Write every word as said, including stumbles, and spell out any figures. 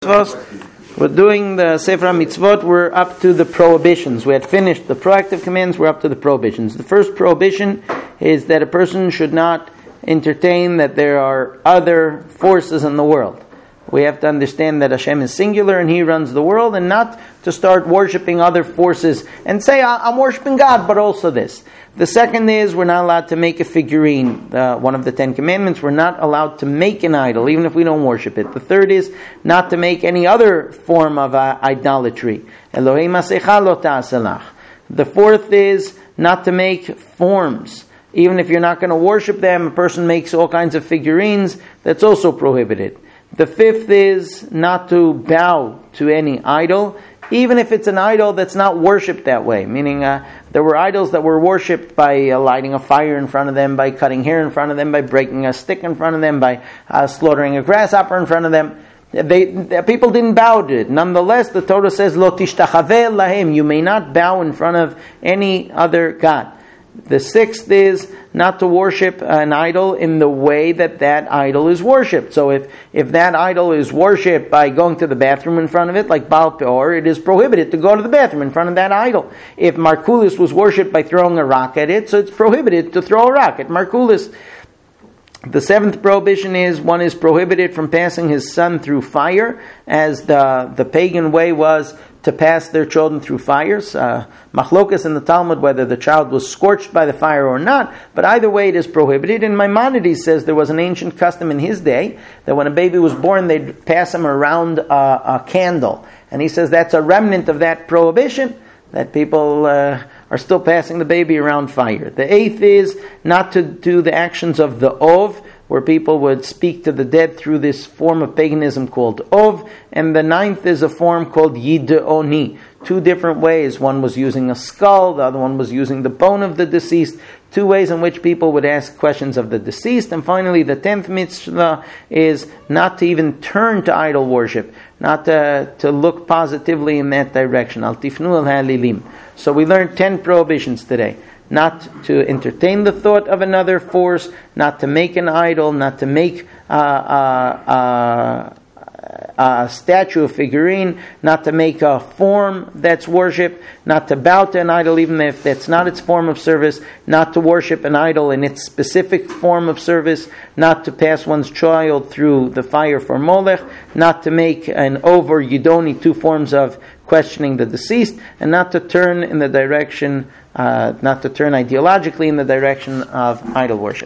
We're doing the Sefer HaMitzvot. We're up to the prohibitions. We had finished the proactive commands. We're up to the prohibitions. The first prohibition is that a person should not entertain that there are other forces in the world. We have to understand that Hashem is singular and He runs the world, and not to start worshiping other forces and say, I'm worshiping God, but also this. The second is we're not allowed to make a figurine. Uh, one of the Ten Commandments, we're not allowed to make an idol, even if we don't worship it. The third is not to make any other form of uh, idolatry. Elohei masecha lo ta'aselach. The fourth is not to make forms. Even if you're not going to worship them, a person makes all kinds of figurines, that's also prohibited. The fifth is not to bow to any idol, even if it's an idol that's not worshipped that way. Meaning, uh, there were idols that were worshipped by uh, lighting a fire in front of them, by cutting hair in front of them, by breaking a stick in front of them, by uh, slaughtering a grasshopper in front of them. They, the people didn't bow to it. Nonetheless, the Torah says, "Lo tishtachaveh lahem." You may not bow in front of any other god. The sixth is not to worship an idol in the way that that idol is worshipped. So if, if that idol is worshipped by going to the bathroom in front of it, like Baal Peor, it is prohibited to go to the bathroom in front of that idol. If Markulis was worshipped by throwing a rock at it, so it's prohibited to throw a rock at Markulis. The seventh prohibition is one is prohibited from passing his son through fire, as the, the pagan way was to pass their children through fires. Uh, Machlokas in the Talmud, whether the child was scorched by the fire or not, but either way it is prohibited. And Maimonides says there was an ancient custom in his day that when a baby was born, they'd pass him around a, a candle. And he says that's a remnant of that prohibition, that people uh, are still passing the baby around fire. The eighth is not to do the actions of the Ov, where people would speak to the dead through this form of paganism called Ov. And the ninth is a form called Yideoni. Two different ways. One was using a skull, the other one was using the bone of the deceased. Two ways in which people would ask questions of the deceased. And finally, the tenth mitzvah is not to even turn to idol worship, not to, to look positively in that direction. Al tifnu al halilim. So we learned ten prohibitions today. Not to entertain the thought of another force, not to make an idol, not to make uh, uh, uh, a statue, a figurine, not to make a form that's worshipped, not to bow to an idol even if that's not its form of service, not to worship an idol in its specific form of service, not to pass one's child through the fire for Molech, not to make an over Yidoni, two forms of questioning the deceased, and not to turn in the direction, uh, not to turn ideologically in the direction of idol worship.